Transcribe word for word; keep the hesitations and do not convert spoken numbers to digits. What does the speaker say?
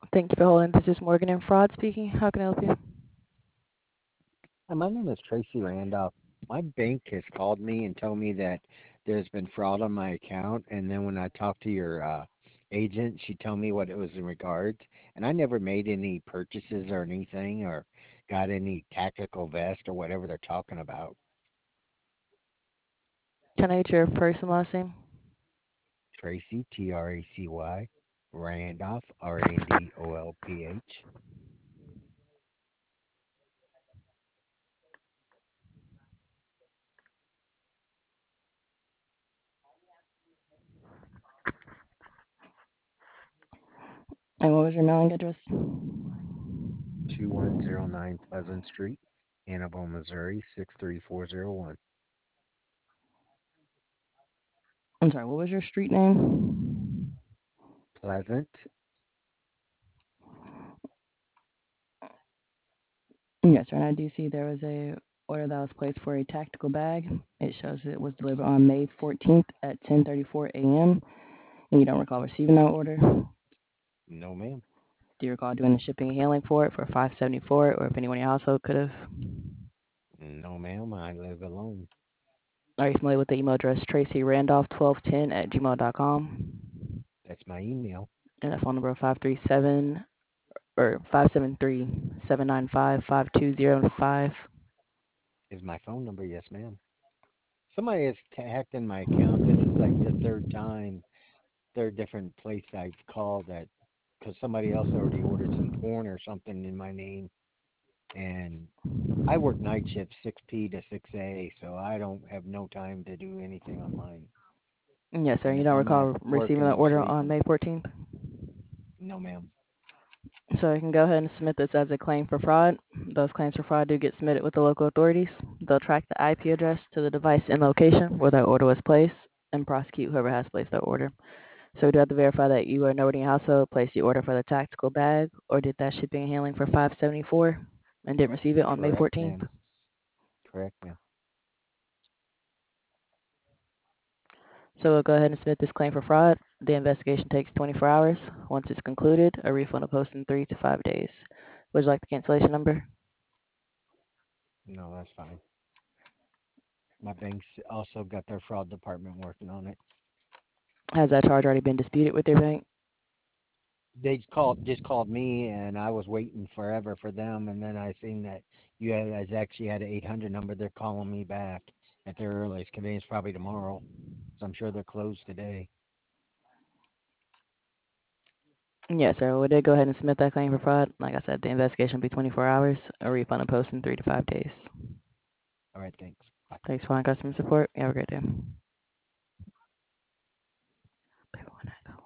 Thank you for holding. This is Morgan and Fraud speaking. How can I help you? Hi, my name is Tracy Randolph. My bank has called me and told me that there's been fraud on my account. And then when I talked to your uh, agent, she told me what it was in regards. And I never made any purchases or anything or got any tactical vest or whatever they're talking about. Can I get your first and last name? Tracy, T R A C Y, Randolph, R A N D O L P H. And what was your mailing address? two one zero nine Pleasant Street, Annabelle, Missouri, six three four zero one. I'm sorry, what was your street name? Pleasant. Yes, sir. And I do see there was a order that was placed for a tactical bag. It shows it was delivered on May fourteenth at ten thirty-four a m And you don't recall receiving that order. Do No, ma'am. you recall doing the shipping and handling for it for five seventy-four, or if anyone in your household could have? No, ma'am. I live alone. Are you familiar with the email address tracy randolph twelve ten at gmail dot com? That's my email. And a phone number of five three seven or five seven three seven nine five five two zero five. Is my phone number. Yes, ma'am. Somebody has ta- hacked in my account. This is like the third time, third different place I've called that because somebody else already ordered some porn or something in my name. And I work night shift six p to six a, so I don't have no time to do anything online. Yes, sir. And You if don't I'm at recall work receiving and that I'm order on sleeping, May fourteenth? no, ma'am. So you can go ahead and submit this as a claim for fraud. Those claims for fraud do get submitted with the local authorities. They'll track the I P address to the device and location where that order was placed and prosecute whoever has placed that order. So we do have to verify that you or nobody in your household placed the order for the tactical bag or did that shipping and handling for five seventy-four and didn't receive it on May Correct, fourteenth. ma'am. Correct, ma'am. So we'll go ahead and submit this claim for fraud. The investigation takes twenty-four hours. Once it's concluded, a refund will post in three to five days. Would you like the cancellation number? No, that's fine. My bank's also got their fraud department working on it. Has that charge already been disputed with your bank? They called just called me and I was waiting forever for them and then I seen that you guys actually had an eight hundred number. They're calling me back at their earliest convenience, probably tomorrow. So I'm sure they're closed today. Yes, sir. We did go ahead and submit that claim for fraud. Like I said, the investigation will be twenty-four hours. A refund will post in three to five days. All right, thanks. Bye. Thanks for calling customer support. You have a great day.